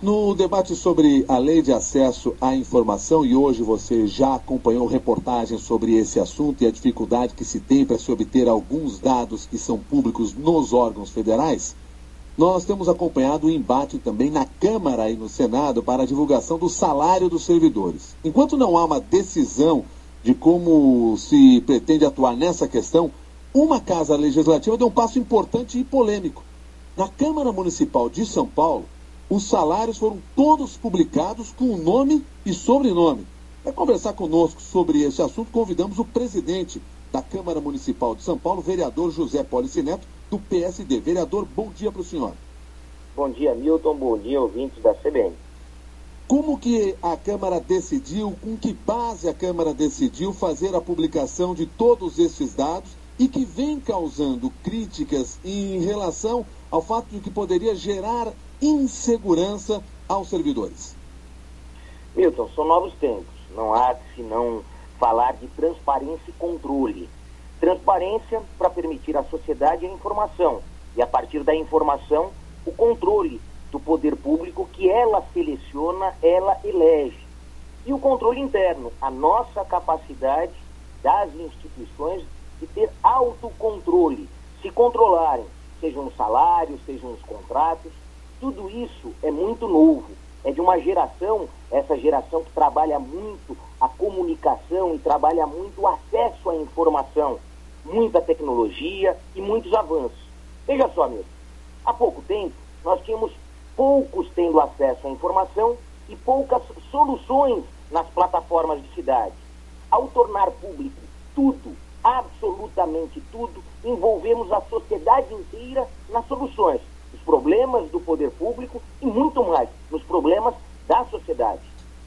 No debate sobre a lei de acesso à informação, e hoje você já acompanhou reportagens sobre esse assunto e a dificuldade que se tem para se obter alguns dados que são públicos nos órgãos federais, nós temos acompanhado o embate também na Câmara e no Senado para a divulgação do salário dos servidores. Enquanto não há uma decisão de como se pretende atuar nessa questão, uma casa legislativa deu um passo importante e polêmico. Na Câmara Municipal de São Paulo, os salários foram todos publicados com o nome e sobrenome. Para conversar conosco sobre esse assunto, convidamos o presidente da Câmara Municipal de São Paulo, vereador José Polici Neto, do PSD. Vereador, bom dia para o senhor. Bom dia, Milton. Bom dia, ouvintes da CBN. Como que a Câmara decidiu, com que base a Câmara decidiu fazer a publicação de todos estes dados e que vem causando críticas em relação ao fato de que poderia gerar insegurança aos servidores? Milton, são novos tempos. Não há senão falar de transparência e controle. Transparência para permitir à sociedade a informação e, a partir da informação, o controle do poder público que ela seleciona, ela elege. E o controle interno, a nossa capacidade das instituições de ter autocontrole, se controlarem, sejam os salários, sejam os contratos. Tudo isso é muito novo, é de uma geração, essa geração que trabalha muito a comunicação e trabalha muito o acesso à informação, muita tecnologia e muitos avanços. Veja só, mesmo, há pouco tempo nós tínhamos poucos tendo acesso à informação e poucas soluções nas plataformas de cidade. Ao tornar público tudo, absolutamente tudo, envolvemos a sociedade inteira nas soluções, os problemas do poder público e muito mais, nos problemas da sociedade.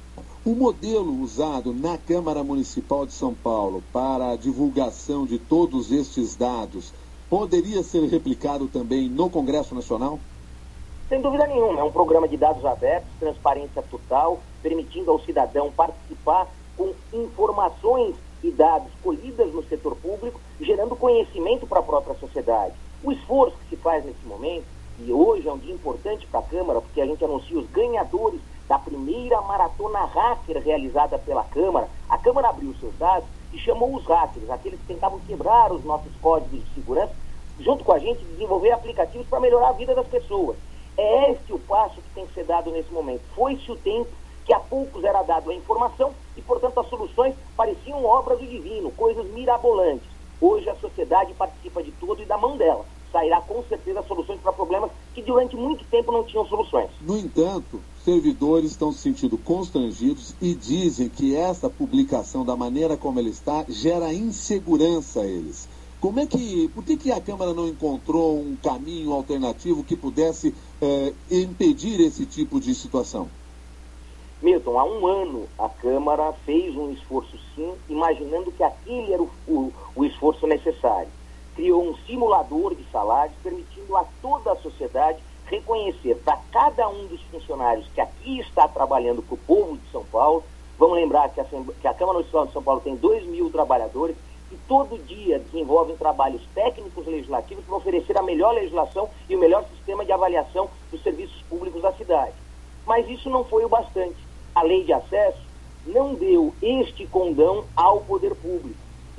O modelo usado na Câmara Municipal de São Paulo para a divulgação de todos estes dados poderia ser replicado também no Congresso Nacional? Sem dúvida nenhuma, é um programa de dados abertos, transparência total, permitindo ao cidadão participar com informações e dados colhidas no setor público, gerando conhecimento para a própria sociedade. O esforço que se faz nesse momento, e hoje é um dia importante para a Câmara, porque a gente anuncia os ganhadores da primeira maratona hacker realizada pela Câmara. A Câmara abriu seus dados e chamou os hackers, aqueles que tentavam quebrar os nossos códigos de segurança, junto com a gente, desenvolver aplicativos para melhorar a vida das pessoas. É este o passo que tem que ser dado nesse momento. Foi-se o tempo que a poucos era dado a informação e, portanto, as soluções pareciam obras do divino, coisas mirabolantes. Hoje a sociedade participa de tudo e da mão dela sairá com certeza soluções para problemas que durante muito tempo não tinham soluções. No entanto, servidores estão se sentindo constrangidos e dizem que essa publicação, da maneira como ela está, gera insegurança a eles. Por que a Câmara não encontrou um caminho alternativo que pudesse impedir esse tipo de situação? Milton, há um ano a Câmara fez um esforço sim, imaginando que aquele era o esforço necessário. Criou um simulador de salários, permitindo a toda a sociedade reconhecer para cada um dos funcionários que aqui está trabalhando para o povo de São Paulo. Vamos lembrar que a Câmara Municipal de São Paulo tem 2.000 trabalhadores que todo dia desenvolvem trabalhos técnicos legislativos para oferecer a melhor legislação e o melhor sistema de avaliação dos serviços públicos da cidade. Mas isso não foi o bastante. A lei de acesso não deu este condão ao poder público.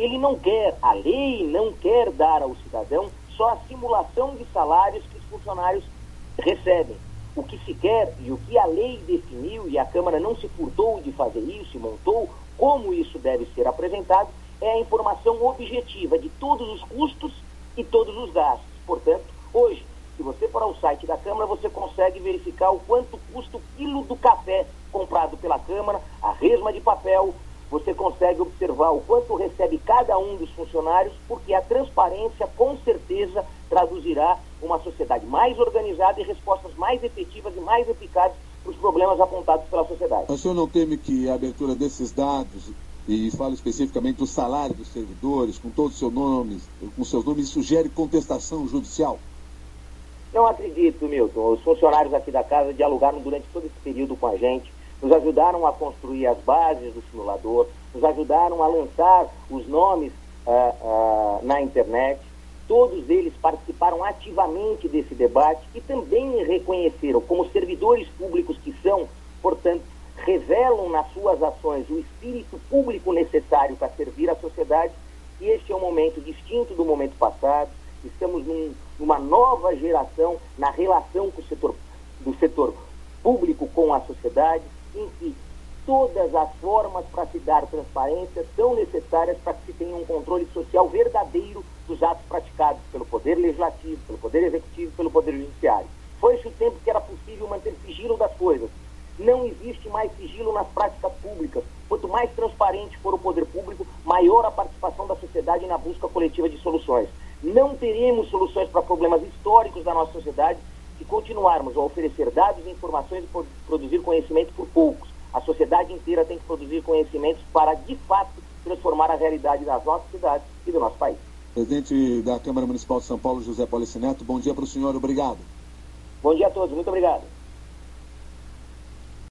A lei não quer dar ao cidadão só a simulação de salários que os funcionários recebem. O que se quer e o que a lei definiu, e a Câmara não se furtou de fazer isso e montou como isso deve ser apresentado, é a informação objetiva de todos os custos e todos os gastos. Portanto, hoje, se você for ao site da Câmara, você consegue verificar o quanto custa o quilo do café comprado pela Câmara, a resma de papel. Você consegue observar o quanto recebe cada um dos funcionários, porque a transparência, com certeza, traduzirá uma sociedade mais organizada e respostas mais efetivas e mais eficazes para os problemas apontados pela sociedade. O senhor não teme que a abertura desses dados, e falo especificamente do salário dos servidores, com todos os seus nomes, isso gere contestação judicial? Não acredito, Milton. Os funcionários aqui da casa dialogaram durante todo esse período com a gente, nos ajudaram a construir as bases do simulador, nos ajudaram a lançar os nomes na internet. Todos eles participaram ativamente desse debate e também reconheceram, como servidores públicos que são, portanto, revelam nas suas ações o espírito público necessário para servir a sociedade, e este é um momento distinto do momento passado. Estamos numa nova geração na relação com do setor público com a sociedade, em que todas as formas para se dar transparência são necessárias para que se tenha um controle social verdadeiro dos atos praticados pelo Poder Legislativo, pelo Poder Executivo e pelo Poder Judiciário. Foi-se o tempo que era possível manter sigilo das coisas. Não existe mais sigilo nas práticas públicas. Quanto mais transparente for o poder público, maior a participação da sociedade na busca coletiva de soluções. Não teremos soluções para problemas históricos da nossa sociedade se continuarmos a oferecer dados e informações e produzir conhecimento por poucos. A sociedade inteira tem que produzir conhecimentos para, de fato, transformar a realidade das nossas cidades e do nosso país. Presidente da Câmara Municipal de São Paulo, José Polici Neto, bom dia para o senhor, obrigado. Bom dia a todos, muito obrigado.